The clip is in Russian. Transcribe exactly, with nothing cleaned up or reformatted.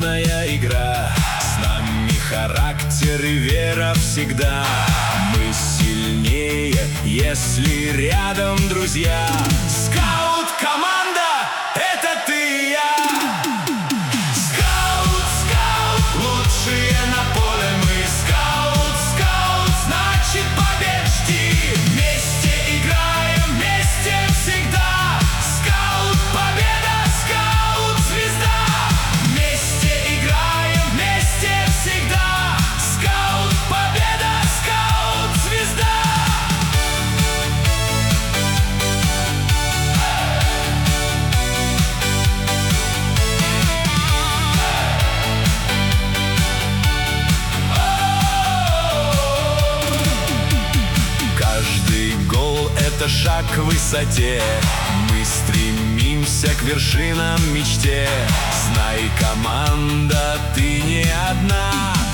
честная игра. С нами характер и вера всегда. Мы сильнее, если рядом друзья. Скаут-команда — это ты и я. Скаут, скаут, лучшие на поле мы. Скаут, скаут, значит побед жди. Вместе играем, вместе всегда. Скаут, победа, скаут, звезда. Вместе играем, вместе всегда. Скаут, победа, скаут, звезда. Каждый гол — это шаг к высоте. Мы стремимся к вершинам мечте. Знай, команда, ты не одна.